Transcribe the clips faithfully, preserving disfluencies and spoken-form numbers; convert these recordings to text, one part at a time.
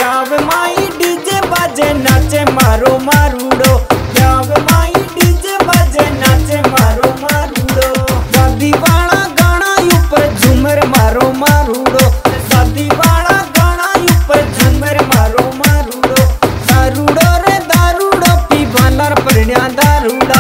याव माई डीजे बाजे नाचे मारो मारूड़ो। याव माई डीजे बाजे नाचे मारो मारूड़ो। शादी वाला गाना ऊपर झूमर मारो मारूड़ो। शादी वाला गाना ऊपर झूमर मारो मारूड़ो। दारूड़ो रे दारूड़ो पी भानर परण्या दारूड़ो।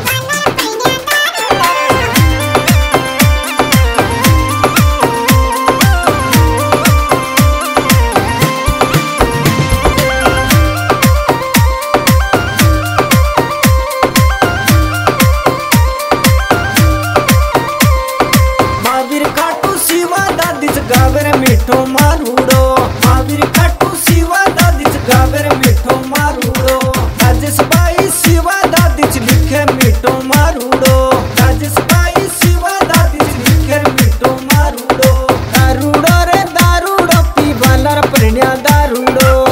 गावर मीठो मारूड़ो। महावीर खाटू शिवा दादीच गावर मीठो मारूड़ो। राजेश भाई शिवा दादीच लिखे मीठो मारूड़ो। राजेश भाई शिवा दादीच लिखे मीठो मारूड़ो। दारूड़ो रे दारूड़ो पी भानर परण्या दारूड़ो।